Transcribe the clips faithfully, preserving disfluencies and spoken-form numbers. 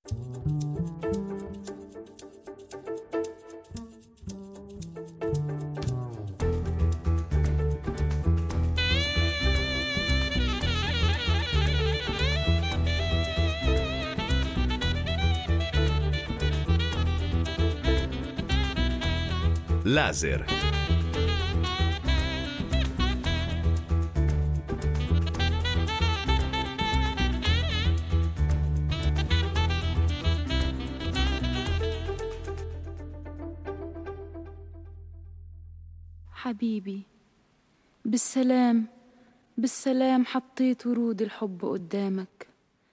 Laser. حبيبي بالسلام بالسلام حطيت ورود الحب قدامك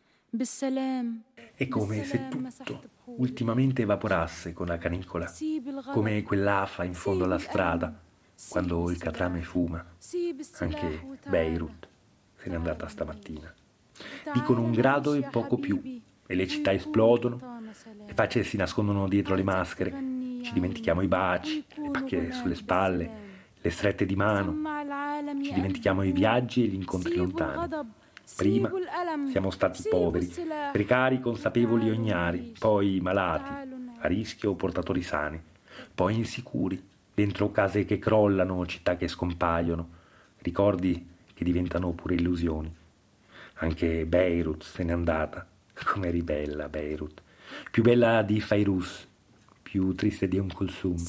بالسلام. È come se tutto ultimamente evaporasse con la canicola, come quell'afa in fondo alla strada, quando il catrame fuma. Anche Beirut se n'è andata stamattina. Dicono un grado e poco più, e le città esplodono, le facce si nascondono dietro le maschere, ci dimentichiamo i baci, le pacche sulle spalle, le strette di mano, ci dimentichiamo i viaggi e gli incontri lontani. Prima siamo stati poveri, precari, consapevoli o ignari, poi malati, a rischio portatori sani, poi insicuri, dentro case che crollano, città che scompaiono, ricordi che diventano pure illusioni. Anche Beirut se n'è andata, come eri bella Beirut, più bella di Fairuz, più triste di Umm Kulthum.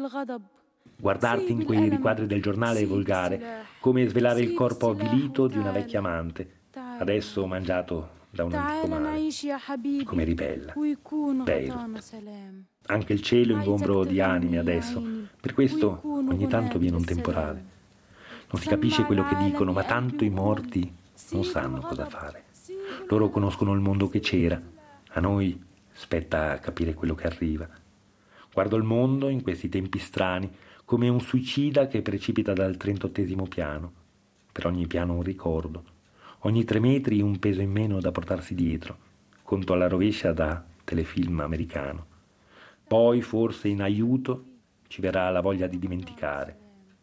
Guardarti in quei riquadri del giornale volgare, come svelare il corpo avvilito di una vecchia amante, adesso mangiato da un antico mare, come eri bella, Beirut. Anche il cielo ingombro di anime adesso, per questo ogni tanto viene un temporale. Non si capisce quello che dicono, ma tanto i morti non sanno cosa fare. Loro conoscono il mondo che c'era, a noi spetta capire quello che arriva. Guardo il mondo in questi tempi strani come un suicida che precipita dal trentottesimo piano. Per ogni piano un ricordo, ogni tre metri un peso in meno da portarsi dietro, conto alla rovescia da telefilm americano. Poi forse in aiuto ci verrà la voglia di dimenticare.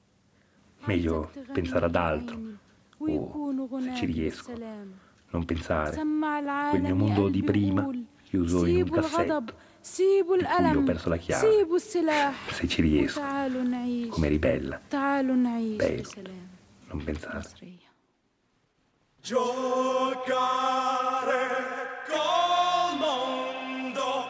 Meglio pensare ad altro, o se ci riesco, non pensare. Quel mio mondo di prima, chiuso in un cassetto, di cui ho perso la chiave. Se ci riesco, come eri bella, Beirut, non pensare. Giocare col mondo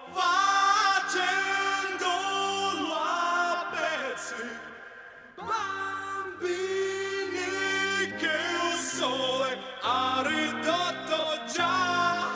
facendolo a pezzi, bambini che il sole ha ridotto già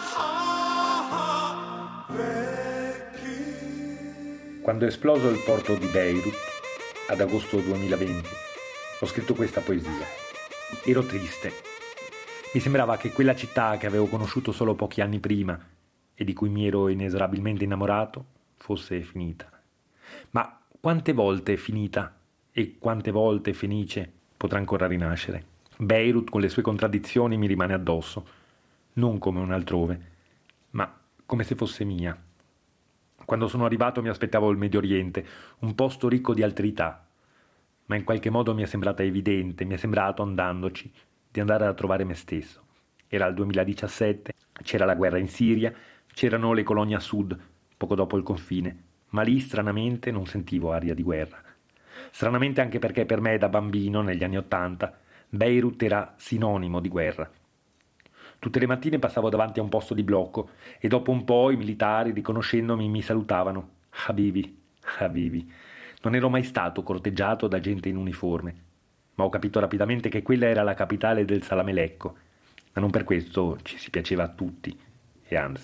vecchi. Quando è esploso il porto di Beirut, ad agosto duemilaventi, ho scritto questa poesia. Ero triste. Mi sembrava che quella città che avevo conosciuto solo pochi anni prima e di cui mi ero inesorabilmente innamorato fosse finita. Ma quante volte è finita e quante volte Fenice potrà ancora rinascere? Beirut con le sue contraddizioni mi rimane addosso, non come un altrove, ma come se fosse mia. Quando sono arrivato mi aspettavo il Medio Oriente, un posto ricco di alterità, ma in qualche modo mi è sembrata evidente, mi è sembrato andandoci, di andare a trovare me stesso. Era il duemiladiciassette, c'era la guerra in Siria, c'erano le colonie a sud, poco dopo il confine, ma lì stranamente non sentivo aria di guerra. Stranamente anche perché per me da bambino, negli anni Ottanta, Beirut era sinonimo di guerra. Tutte le mattine passavo davanti a un posto di blocco e dopo un po' i militari, riconoscendomi, mi salutavano. Habibi, Habibi. Non ero mai stato corteggiato da gente in uniforme, ma ho capito rapidamente che quella era la capitale del salamelecco, ma non per questo ci si piaceva a tutti, e anzi.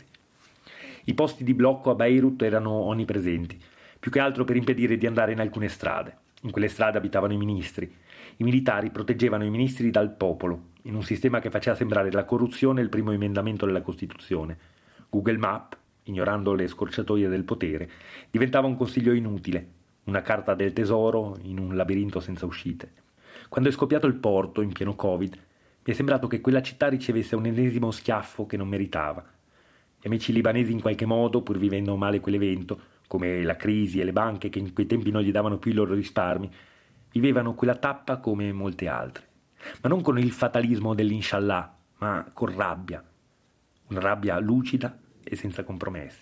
I posti di blocco a Beirut erano onnipresenti, più che altro per impedire di andare in alcune strade. In quelle strade abitavano i ministri. I militari proteggevano i ministri dal popolo, in un sistema che faceva sembrare la corruzione il primo emendamento della Costituzione. Google Map, ignorando le scorciatoie del potere, diventava un consiglio inutile, una carta del tesoro in un labirinto senza uscite. Quando è scoppiato il porto, in pieno Covid, mi è sembrato che quella città ricevesse un ennesimo schiaffo che non meritava. Gli amici libanesi in qualche modo, pur vivendo male quell'evento, come la crisi e le banche che in quei tempi non gli davano più i loro risparmi, vivevano quella tappa come molte altre. Ma non con il fatalismo dell'inshallah, ma con rabbia. Una rabbia lucida e senza compromessi.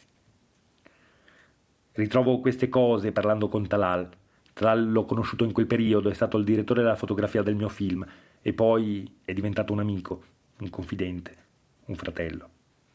Ritrovo queste cose parlando con Talal. Talal l'ho conosciuto in quel periodo, è stato il direttore della fotografia del mio film e poi è diventato un amico, un confidente, un fratello.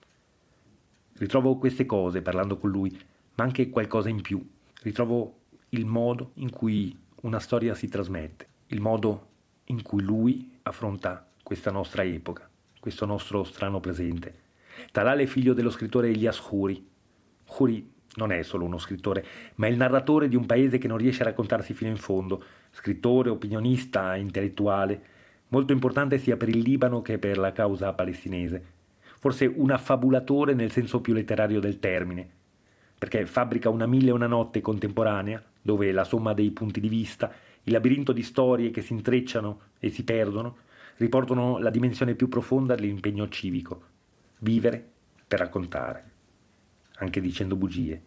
Ritrovo queste cose parlando con lui, ma anche qualcosa in più. Ritrovo il modo in cui una storia si trasmette, il modo in cui lui affronta questa nostra epoca, questo nostro strano presente. Talal è figlio dello scrittore Elias Khoury. Khoury non è solo uno scrittore, ma è il narratore di un paese che non riesce a raccontarsi fino in fondo, scrittore, opinionista, intellettuale, molto importante sia per il Libano che per la causa palestinese. Forse un affabulatore nel senso più letterario del termine, perché fabbrica una mille e una notte contemporanea, dove la somma dei punti di vista, il labirinto di storie che si intrecciano e si perdono, riportano la dimensione più profonda dell'impegno civico, vivere per raccontare, anche dicendo bugie.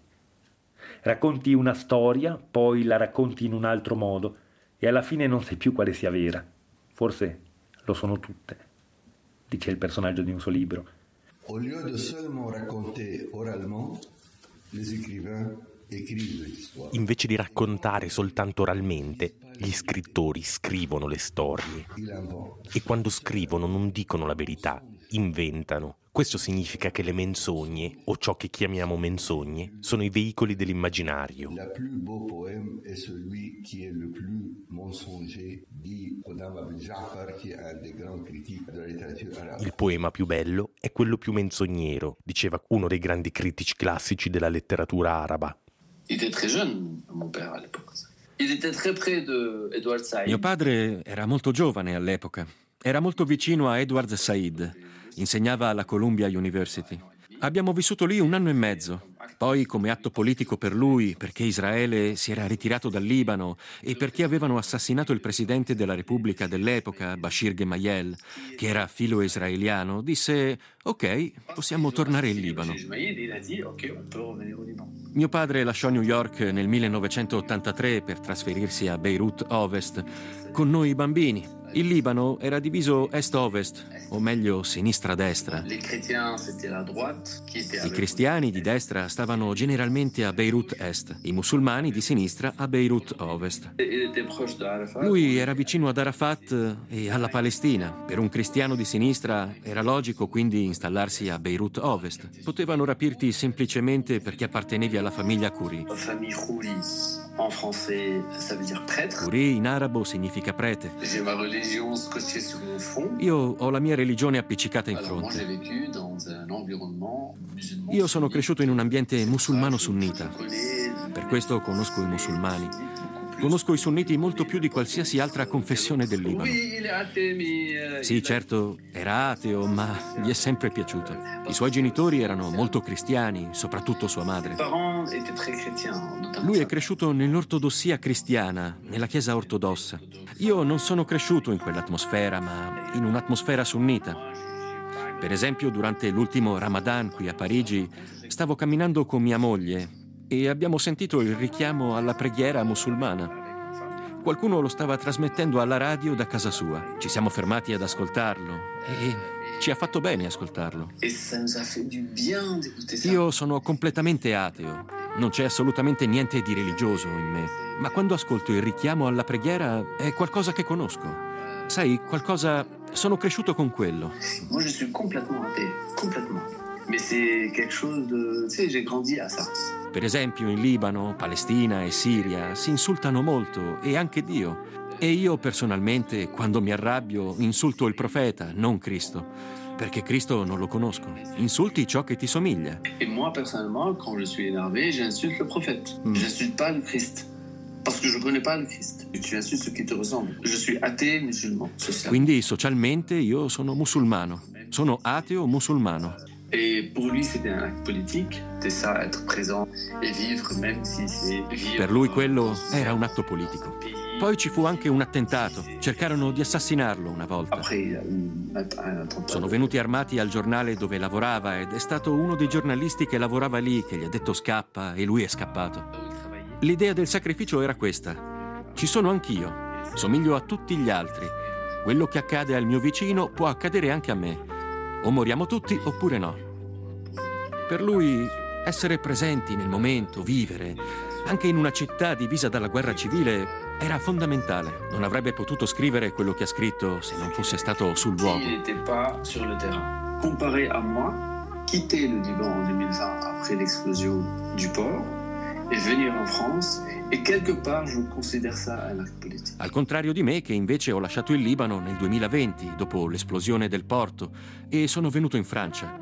Racconti una storia, poi la racconti in un altro modo, e alla fine non sai più quale sia vera. Forse lo sono tutte, dice il personaggio di un suo libro. Au lieu de seulement raconter oralement, les écrivains écrivent l'histoire. Invece di raccontare soltanto oralmente, gli scrittori scrivono le storie. E quando scrivono non dicono la verità, inventano. Questo significa che le menzogne, o ciò che chiamiamo menzogne, sono i veicoli dell'immaginario. Le plus beau poème est celui qui est le plus mensonger, dit Khodam Abdel Jafar, qui est un des grands critiques de la letteratura arabe. Il poema più bello è quello più menzognero, diceva uno dei grandi critici classici della letteratura araba. Il était très jeune, mon père, à l'époque. Il était très près de Edward Said. Mio padre era molto giovane all'epoca. Era molto vicino a Edward Said. Insegnava alla Columbia University. Abbiamo vissuto lì un anno e mezzo. Poi, come atto politico per lui, perché Israele si era ritirato dal Libano e perché avevano assassinato il presidente della Repubblica dell'epoca, Bashir Gemayel, che era filo israeliano, disse: ok, possiamo tornare in Libano. Mio padre lasciò New York nel millenovecentottantatré per trasferirsi a Beirut Ovest con noi bambini. Il Libano era diviso est-ovest, o meglio sinistra-destra. I cristiani di destra stavano generalmente a Beirut Est, i musulmani di sinistra a Beirut Ovest. Lui era vicino ad Arafat e alla Palestina. Per un cristiano di sinistra era logico quindi installarsi a Beirut Ovest. Potevano rapirti semplicemente perché appartenevi alla famiglia Khoury. En français, ça veut dire prêtre. Khoury in arabo significa prete. J'ai ma religion scotchée sur mon front. Io ho la mia religione appiccicata in fronte. Alors, moi, j'ai vécu dans un environnement musulman. Io sono cresciuto in un ambiente musulmano sunnita. Per questo conosco i musulmani. Conosco i sunniti molto più di qualsiasi altra confessione del Libano. Sì, certo, era ateo, ma gli è sempre piaciuto. I suoi genitori erano molto cristiani, soprattutto sua madre. Lui è cresciuto nell'ortodossia cristiana, nella chiesa ortodossa. Io non sono cresciuto in quell'atmosfera, ma in un'atmosfera sunnita. Per esempio, durante l'ultimo Ramadan qui a Parigi, stavo camminando con mia moglie e abbiamo sentito il richiamo alla preghiera musulmana. Qualcuno lo stava trasmettendo alla radio da casa sua. Ci siamo fermati ad ascoltarlo e ci ha fatto bene ascoltarlo. Io sono completamente ateo. Non c'è assolutamente niente di religioso in me, ma quando ascolto il richiamo alla preghiera è qualcosa che conosco. Sai, qualcosa... sono cresciuto con quello. Moi, je suis complètement athée, complètement. Mais c'est quelque chose de... Tu sais, j'ai grandi à ça. Per esempio, in Libano, Palestina e Siria si insultano molto, e anche Dio. E io personalmente, quando mi arrabbio, insulto il profeta, non Cristo, perché Cristo non lo conosco. Insulti ciò che ti somiglia. Et moi, personnellement, quand je suis énervé, j'insulte le prophète. Mm. J'insulte pas le Christ. Parce que je connais pas le Christ. Tu insultes ce qui te ressemble. Je suis athée musulman. Quindi socialmente io sono musulmano. Sono ateo musulmano. Et pour lui, c'était un acte politique. C'est ça, être présent et vivre, même si c'est vivre. Per lui quello era un atto politico. Poi ci fu anche un attentato. Cercarono di assassinarlo una volta. Sono venuti armati al giornale dove lavorava ed è stato uno dei giornalisti che lavorava lì che gli ha detto scappa e lui è scappato. L'idea del sacrificio era questa. Ci sono anch'io. Somiglio a tutti gli altri. Quello che accade al mio vicino può accadere anche a me. O moriamo tutti oppure no. Per lui essere presenti nel momento, vivere, anche in una città divisa dalla guerra civile, era fondamentale. Non avrebbe potuto scrivere quello che ha scritto se non fosse stato sul luogo. Il n'était pas sur le terrain. Comparé à moi, quitter le Liban en duemilaventi après l'explosion du port et venir en France, et quelque part je considère ça un acte politique. Al contrario di me, che invece ho lasciato il Libano nel duemilaventi, dopo l'esplosione del porto, e sono venuto in Francia.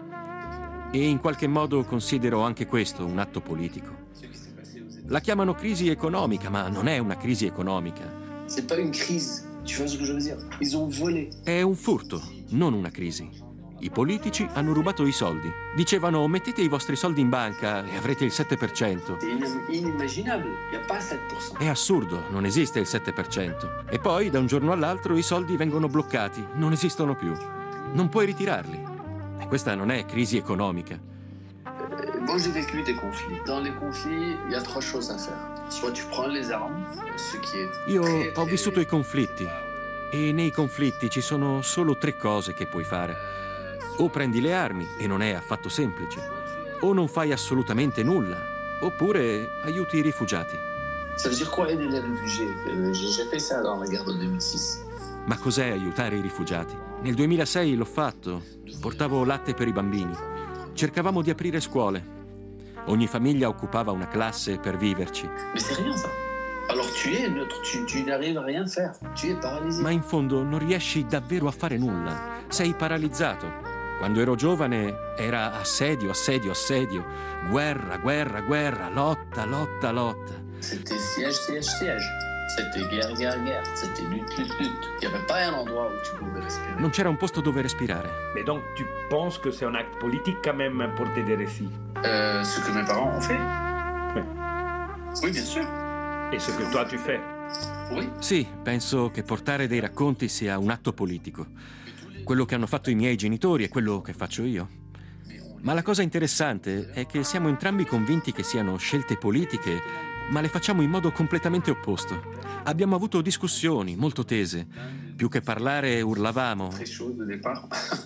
E in qualche modo considero anche questo un atto politico. La chiamano crisi economica, ma non è una crisi economica. C'est pas une crise, tu vois ce que je veux dire? Ils ont volé. È un furto, non una crisi. I politici hanno rubato i soldi. Dicevano: mettete i vostri soldi in banca e avrete il sette per cento. C'est inimmaginable, il n'y a pas sept pour cent. È assurdo, non esiste il sette per cento. E poi, da un giorno all'altro, i soldi vengono bloccati, non esistono più. Non puoi ritirarli. E questa non è crisi economica. Moi, j'ai vécu des conflits. Dans les conflits, il y a trois choses à faire. Soit tu prends les armes, ce qui est Io très, ho très... vissuto i conflitti e nei conflitti ci sono solo tre cose che puoi fare. O prendi le armi, e non è affatto semplice, o non fai assolutamente nulla, oppure aiuti i rifugiati. Ça veut dire quoi aider les réfugiés? Euh, J'ai fait ça dans la guerre de duemilasei. Ma cos'è aiutare i rifugiati? Nel duemilasei l'ho fatto, portavo latte per i bambini, cercavamo di aprire scuole. Ogni famiglia occupava una classe per viverci. Mais c'est rien ça. Alors tu es neutre, tu, tu n'arrives à rien faire. Tu es paralysé. Ma in fondo non riesci davvero a fare nulla. Sei paralizzato. Quando ero giovane era assedio, assedio, assedio. Guerra, guerra, guerra, lotta, lotta, lotta. C'était siège, siège, siège. C'était guerre, guerre, guerre. C'était lutte, lutte, lutte. Il n'y avait pas un endroit où tu pouvais respirer. Non c'era un posto dove respirare. Mais donc tu penses que c'est un acte politique quand même pour tes récits? Euh, ce que mes parents ont fait? Oui. Oui, bien sûr. Et ce que toi tu fais? Oui. Sì, penso che portare dei racconti sia un atto politico. Quello che hanno fatto i miei genitori è quello che faccio io. Ma la cosa interessante è che siamo entrambi convinti che siano scelte politiche, ma le facciamo in modo completamente opposto. Abbiamo avuto discussioni molto tese. Più che parlare urlavamo. Très chaud de départ.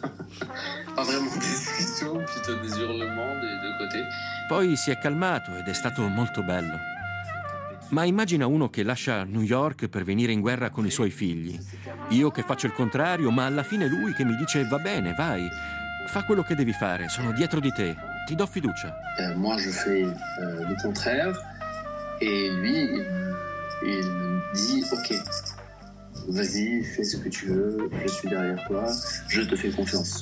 Pas vraiment des discussions, plutôt des hurlements des deux côtés. Poi si è calmato ed è stato molto bello. Ma immagina uno che lascia New York per venire in guerra con i suoi figli. Io che faccio il contrario, ma alla fine lui che mi dice: va bene, vai, fa quello che devi fare, sono dietro di te, ti do fiducia. Euh, moi, je fais euh, le contraire. Et lui, il, il dit: ok, vas-y, fais ce que tu veux, je suis derrière toi, je te fais confiance.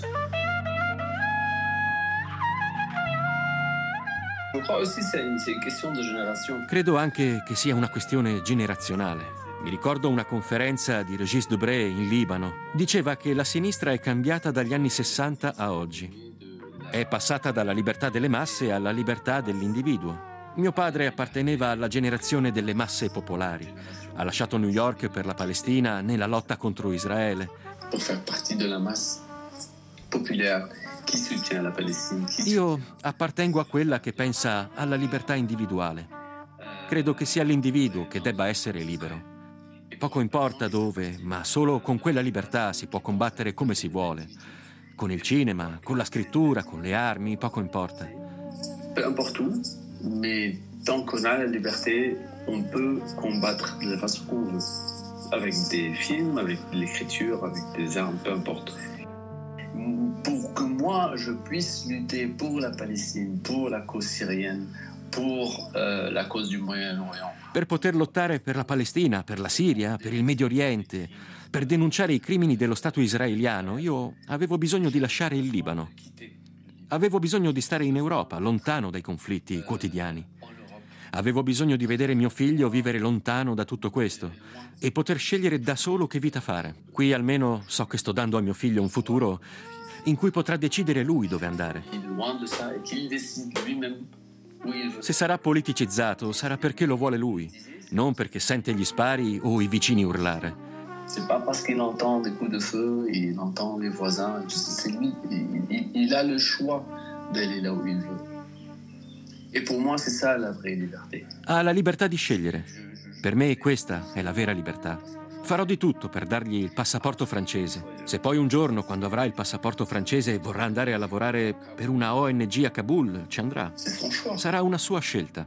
Je crois aussi que c'est une, c'est une question de génération. Credo anche che sia una questione generazionale. Mi ricordo una conferenza di Régis Debray in Libano. Diceva che la sinistra è cambiata dagli anni sessanta a oggi. È passata dalla libertà delle masse alla libertà dell'individuo. Mio padre apparteneva alla generazione delle masse popolari. Ha lasciato New York per la Palestina nella lotta contro Israele. Per fare parte della massa popolare. Chi sostiene la Palestina? Chi... Io appartengo a quella che pensa alla libertà individuale. Credo che sia l'individuo che debba essere libero. Poco importa dove, ma solo con quella libertà si può combattere come si vuole. Con il cinema, con la scrittura, con le armi, poco importa. Peu importe où, mais tant qu'on a la liberté, on peut combattre de la façon qu'on veut. Avec des films, avec l'écriture, avec des armes, peu importe. Pour que moi, je puisse lutter pour la Palestine, pour la cause syrienne, pour euh, la cause du Moyen-Orient. Per poter lottare per la Palestina, per la Siria, per il Medio Oriente, per denunciare i crimini dello Stato israeliano, io avevo bisogno di lasciare il Libano. Avevo bisogno di stare in Europa, lontano dai conflitti quotidiani. Avevo bisogno di vedere mio figlio vivere lontano da tutto questo e poter scegliere da solo che vita fare. Qui almeno so che sto dando a mio figlio un futuro in cui potrà decidere lui dove andare. Se sarà politicizzato, sarà perché lo vuole lui, non perché sente gli spari o i vicini urlare. C'est pas parce qu'il entend des coups de feu, il entend les voisins, c'est lui, il, il, il a le choix d'aller là où il veut. Et pour moi, c'est ça la vraie liberté. Ha la libertà di scegliere. Per me questa è la vera libertà. Farò di tutto per dargli il passaporto francese. Se poi un giorno, quando avrà il passaporto francese, vorrà andare a lavorare per una O N G a Kabul, ci andrà. Sarà una sua scelta.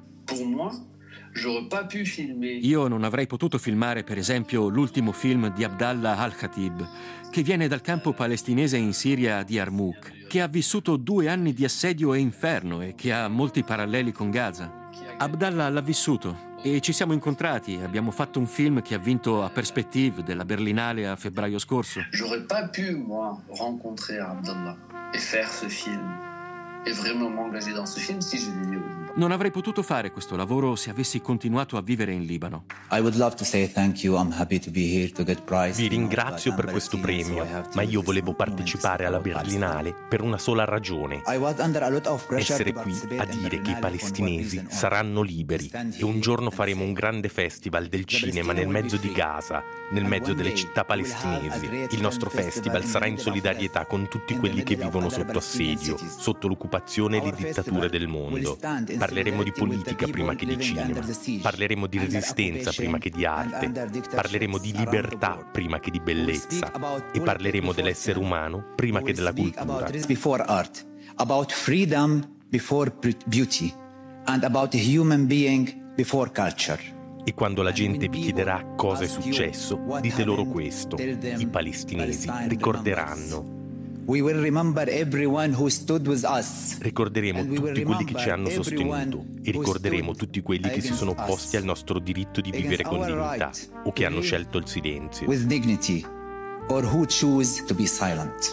Io non avrei potuto filmare, per esempio, l'ultimo film di Abdallah al-Khatib, che viene dal campo palestinese in Siria di Yarmouk, che ha vissuto due anni di assedio e inferno e che ha molti paralleli con Gaza. Abdallah l'ha vissuto e ci siamo incontrati. Abbiamo fatto un film che ha vinto a Perspective della Berlinale a febbraio scorso. J'aurais pas pu, moi, rencontrer Abdallah et faire ce film et vraiment m'engager dans ce film si je vivais au Libano. Non avrei potuto fare questo lavoro se avessi continuato a vivere in Libano. Vi ringrazio per questo premio, ma io volevo partecipare alla Berlinale per una sola ragione: essere qui a dire che i palestinesi saranno liberi e un giorno faremo un grande festival del cinema nel mezzo di Gaza, nel mezzo delle città palestinesi. Il nostro festival sarà in solidarietà con tutti quelli che vivono sotto assedio, sotto l'occupazione e le dittature del mondo. Parleremo di politica prima che di cinema, parleremo di resistenza prima che di arte, parleremo di libertà prima che di bellezza e parleremo dell'essere umano prima che della cultura. About freedom before beauty and about human being before culture. E quando la gente vi chiederà cosa è successo, dite loro questo: i palestinesi ricorderanno. We will remember everyone who stood with us. Ricorderemo tutti quelli che ci hanno sostenuto e ricorderemo tutti quelli che si sono opposti al nostro diritto di vivere con dignità o che hanno scelto il silenzio. With dignity or who choose to be silent.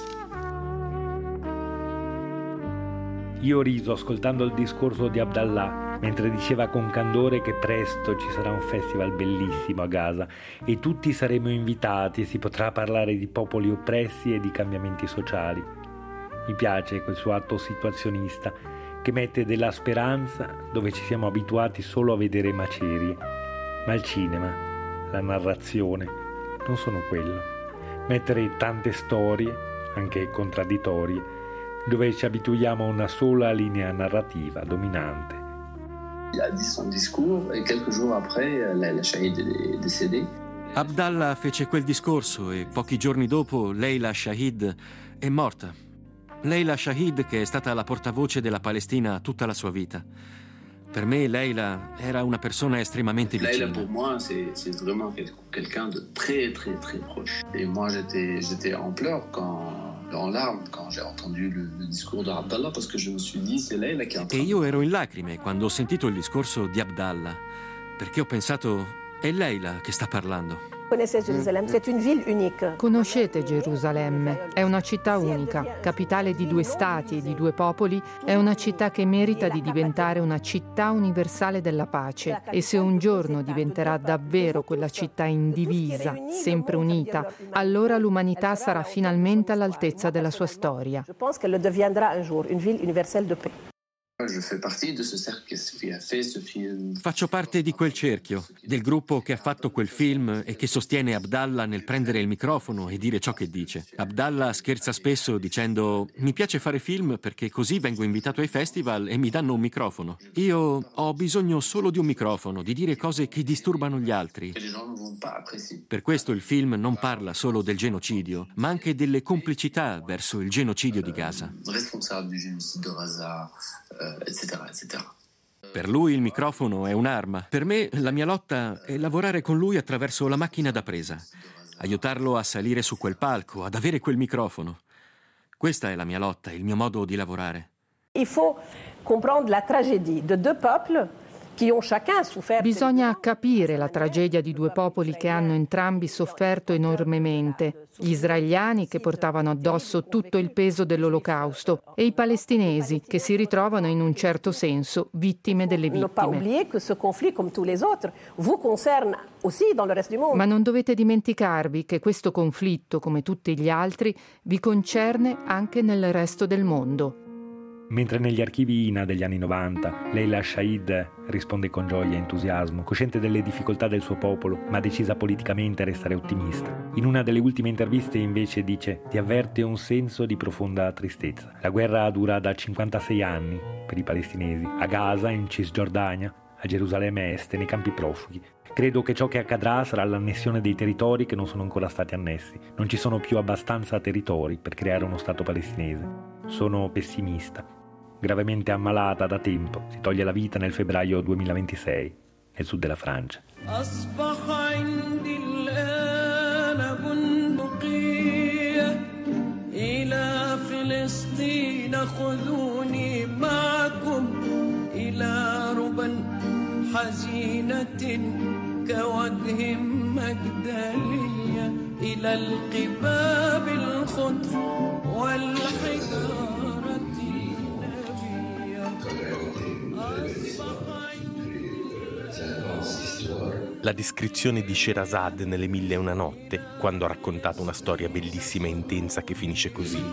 Io ho riso ascoltando il discorso di Abdallah mentre diceva con candore che presto ci sarà un festival bellissimo a Gaza e tutti saremo invitati e si potrà parlare di popoli oppressi e di cambiamenti sociali. Mi piace quel suo atto situazionista che mette della speranza dove ci siamo abituati solo a vedere macerie. Ma il cinema, la narrazione, non sono quello. Mettere tante storie, anche contraddittorie, dove ci abituiamo a una sola linea narrativa dominante. Il a dit son discours et quelques jours après, Leila Shahid est décédée. Abdallah fece quel discorso e pochi giorni dopo Leila Shahid è morta. Leila Shahid, che è stata la portavoce della Palestina tutta la sua vita. Per me Leila era una persona estremamente vicina. Leila pour moi c'est c'est vraiment quelqu'un de très très très proche. Et moi j'étais j'étais en pleurs quand en larmes quand j'ai entendu le, le discours d'Abdallah parce que je me suis dit c'est Leila qui est en train. E io ero in lacrime quando ho sentito il discorso di Abdallah, perché ho pensato è Leila che sta parlando. Conoscete Gerusalemme, è una città unica, capitale di due stati e di due popoli, è una città che merita di diventare una città universale della pace e se un giorno diventerà davvero quella città indivisa, sempre unita, allora l'umanità sarà finalmente all'altezza della sua storia. Faccio parte di quel cerchio, del gruppo che ha fatto quel film e che sostiene Abdallah nel prendere il microfono e dire ciò che dice. Abdallah scherza spesso dicendo: mi piace fare film perché così vengo invitato ai festival e mi danno un microfono. Io ho bisogno solo di un microfono, di dire cose che disturbano gli altri. Per questo il film non parla solo del genocidio, ma anche delle complicità verso il genocidio di Gaza. Eccetera, eccetera. Per lui il microfono è un'arma. Per me la mia lotta è lavorare con lui attraverso la macchina da presa, aiutarlo a salire su quel palco, ad avere quel microfono. Questa è la mia lotta, il mio modo di lavorare. Il faut comprendre la tragédie de deux peuples. Bisogna capire la tragedia di due popoli che hanno entrambi sofferto enormemente, gli israeliani che portavano addosso tutto il peso dell'Olocausto e i palestinesi che si ritrovano in un certo senso vittime delle vittime. Ma non dovete dimenticarvi che questo conflitto, come tutti gli altri, vi concerne anche nel resto del mondo. Mentre negli archivi I N A degli anni novanta Leila Shahid risponde con gioia e entusiasmo, cosciente delle difficoltà del suo popolo, ma decisa politicamente a restare ottimista. In una delle ultime interviste invece dice: ti avverte un senso di profonda tristezza. La guerra dura da cinquantasei anni per i palestinesi, a Gaza, in Cisgiordania, a Gerusalemme Est e nei campi profughi, Credo che ciò che accadrà sarà l'annessione dei territori che non sono ancora stati annessi. Non ci sono più abbastanza territori per creare uno Stato palestinese. Sono pessimista, gravemente ammalata da tempo. Si toglie la vita nel febbraio duemilaventisei nel sud della Francia. كوجه مجدلية إلى القباب الخضر والحجارة النبية. La descrizione di Sherazade nelle Mille e una notte, quando ha raccontato una storia bellissima e intensa che finisce così.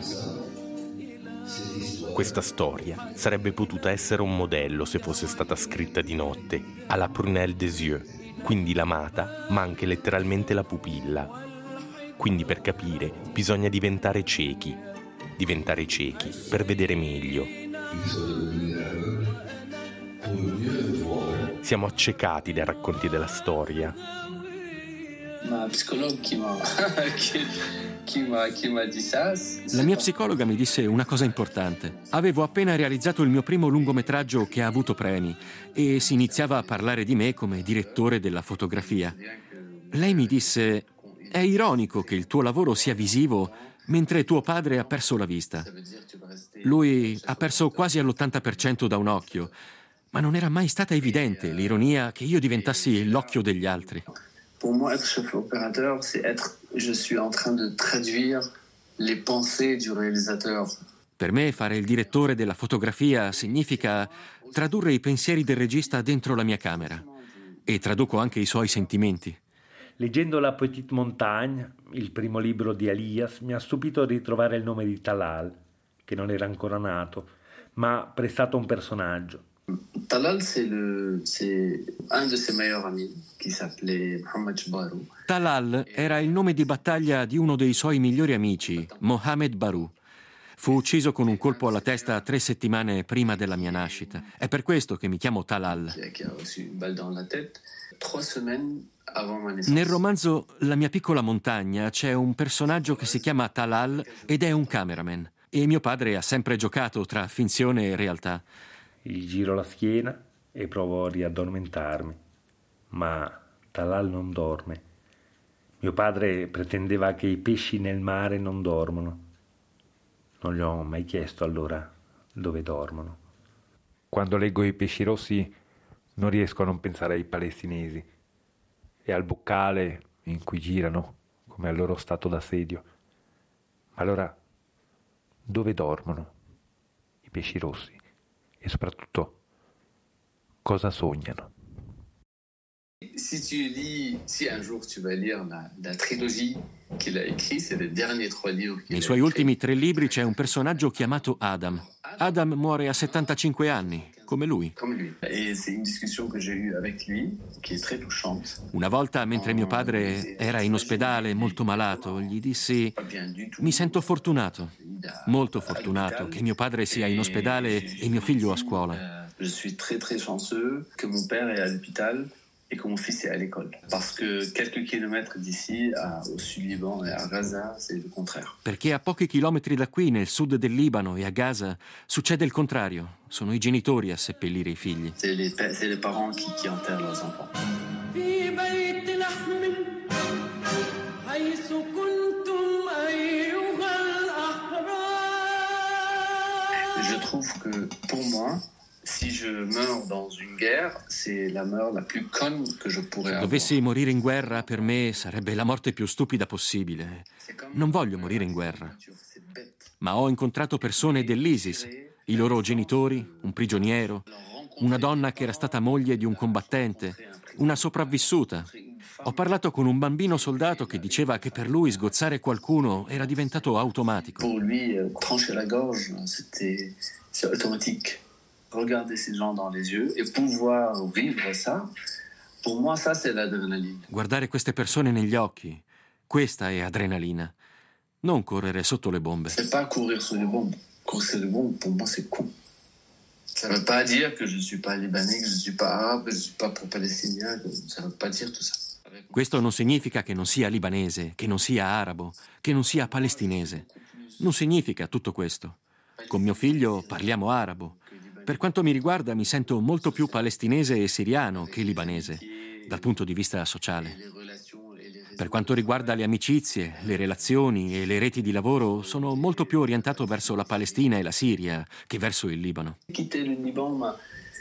Questa storia sarebbe potuta essere un modello se fosse stata scritta di notte, alla prunelle des yeux, quindi l'amata, ma anche letteralmente la pupilla. Quindi per capire bisogna diventare ciechi, diventare ciechi per vedere meglio. Siamo accecati dai racconti della storia. Ma psicologo chi m'ha chi m'ha chi m'ha dit ça? La mia psicologa mi disse una cosa importante. Avevo appena realizzato il mio primo lungometraggio che ha avuto premi e si iniziava a parlare di me come direttore della fotografia. Lei mi disse: è ironico che il tuo lavoro sia visivo mentre tuo padre ha perso la vista. Lui ha perso quasi all'ottanta per cento da un occhio, ma non era mai stata evidente l'ironia che io diventassi l'occhio degli altri. Pour moi, être chef opérateur, c'est être, je suis en train de traduire les pensées du réalisateur. Per me fare il direttore della fotografia significa tradurre i pensieri del regista dentro la mia camera e traduco anche i suoi sentimenti. Leggendo La Petite Montagne, il primo libro di Elias, mi ha stupito ritrovare il nome di Talal, che non era ancora nato, ma prestato a un personaggio. Talal, c'est, le, c'est un de ses meilleurs amis, qui s'appelait Mohammed Barou. Talal era il nome di battaglia di uno dei suoi migliori amici, Mohammed Barou. Fu ucciso con un colpo alla testa tre settimane prima della mia nascita. È per questo che mi chiamo Talal. Nel romanzo La mia piccola montagna c'è un personaggio che si chiama Talal ed è un cameraman. E mio padre ha sempre giocato tra finzione e realtà. Gli giro la schiena e provo a riaddormentarmi, ma Talal non dorme. Mio padre pretendeva che i pesci nel mare non dormono. Non gli ho mai chiesto allora dove dormono. Quando leggo I pesci rossi non riesco a non pensare ai palestinesi e al boccale in cui girano come al loro stato d'assedio. Ma allora dove dormono i pesci rossi? E soprattutto, cosa sognano? Si tu lis, si un jour tu vas lire la, la trilogie qu'il a écrit, c'est les derniers trois livres qu'il Nei a suoi écrit. ultimi tre libri c'è un personaggio chiamato Adam. Adam muore a settantacinque anni, come lui. Comme lui. Et c'est une discussion que j'ai eue avec lui, qui est très touchante. Una volta, mentre mio padre era in ospedale molto malato, gli dissi: mi sento fortunato, molto fortunato, che mio padre sia in ospedale e mio figlio a scuola. Je suis très très chanceux que mon père est à l'hôpital et que mon fils est à l'école. Parce que quelques kilomètres d'ici, à, au sud-Liban et à Gaza, c'est le contraire. Perché a pochi chilometri da qui, nel sud del Libano e a Gaza, succede il contrario. Sono i genitori a seppellire i figli. C'est les, c'est les parents qui, qui enterrent leurs enfants. Je trouve que pour moi, si je meurs dans une guerre, c'est la mort la plus conne que je pourrais Se avoir. dovessi morire in guerra, per me sarebbe la morte più stupida possibile. Non voglio morire in guerra. Ma ho incontrato persone dell'ISIS, i loro genitori, un prigioniero, una donna che era stata moglie di un combattente, una sopravvissuta. Ho parlato con un bambino soldato che diceva che per lui sgozzare qualcuno era diventato automatico. Pour lui, euh, trancher la gorge, c'était c'est automatique. Regarder ces gens dans les yeux et pouvoir vivre ça, pour moi, ça, c'est l'adrénaline. Guardare queste persone negli occhi, questa è adrenalina. Non correre sotto le bombe. C'est pas courir sur les bombes. Courir sur les bombes, pour moi, c'est con. Ça ne veut pas dire que je ne suis pas libanais, que je ne suis pas arabe, que je ne suis pas pro-palestinien, ça ne veut pas dire tout ça. Questo non significa che non sia libanese, che non sia arabo, che non sia palestinese. Non significa tutto questo. Con mio figlio parliamo arabo. Per quanto mi riguarda mi sento molto più palestinese e siriano che libanese, dal punto di vista sociale. Per quanto riguarda le amicizie, le relazioni e le reti di lavoro, sono molto più orientato verso la Palestina e la Siria che verso il Libano. Quitter le Liban m'a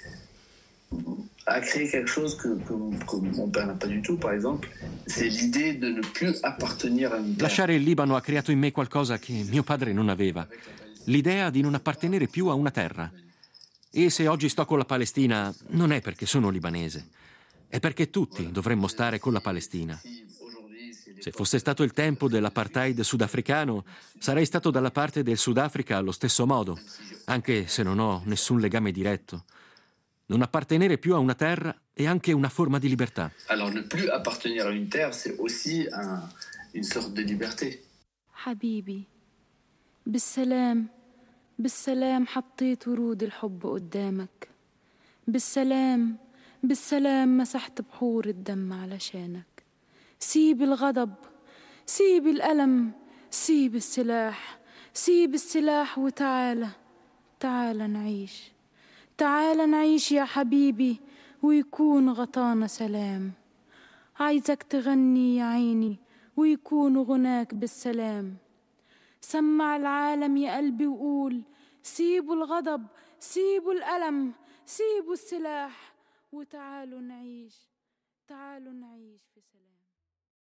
a créé quelque chose que, que, que mon père n'a pas du tout, par exemple, c'est l'idée de ne plus appartenir à une terre. Lasciare il Libano ha creato in me qualcosa che mio padre non aveva, l'idea di non appartenere più a una terra. E se oggi sto con la Palestina non è perché sono libanese, è perché tutti dovremmo stare con la Palestina. Se fosse stato il tempo dell'apartheid sudafricano, sarei stato dalla parte del Sudafrica allo stesso modo, anche se non ho nessun legame diretto. Non appartenere più a una terra è anche una forma di libertà. Alors ne plus appartenir à une terre, c'est aussi un, une sorte de liberté. حبيبي بالسلام بالسلام حطيت ورود الحب قدامك. بالسلام بالسلام مسحت بحور الدم علشانك. سيب الغضب، سيب الألم، سيب السلاح، سيب السلاح وتعالى تعالى نعيش، تعالى نعيش يا حبيبي ويكون غطانا سلام. عايزك تغني يا عيني ويكون غناك بالسلام. سمع العالم يا قلبي وقول سيبوا الغضب، سيبوا الألم، سيبوا السلاح وتعالوا نعيش، تعالوا نعيش في سلام.